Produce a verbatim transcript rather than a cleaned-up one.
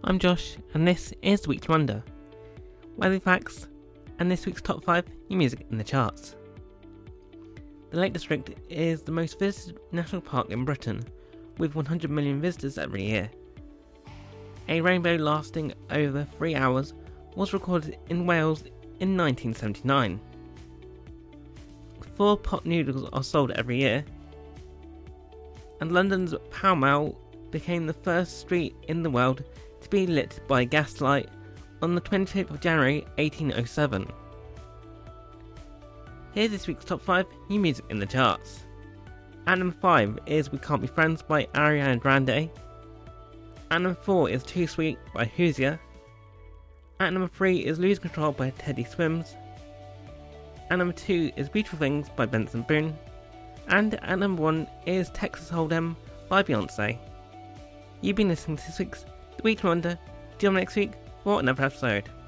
I'm Josh, and this is the Weekly Wonder. Weather facts, and this week's top five new music in the charts. The Lake District is the most visited national park in Britain, with one hundred million visitors every year. A rainbow lasting over three hours was recorded in Wales in nineteen seventy-nine. Four pot noodles are sold every year, and London's Pall Mall became the first street in the world to be lit by gaslight on the twenty-fifth of January eighteen oh seven. Here's this week's top five new music in the charts. At number five is We Can't Be Friends by Ariana Grande. At number four is Too Sweet by Hozier. At number three is Lose Control by Teddy Swims. At number two is Beautiful Things by Benson Boone. And at number one is Texas Hold'em by Beyonce. You've been listening to this week's The Weekly Wonder. See you next week for another episode.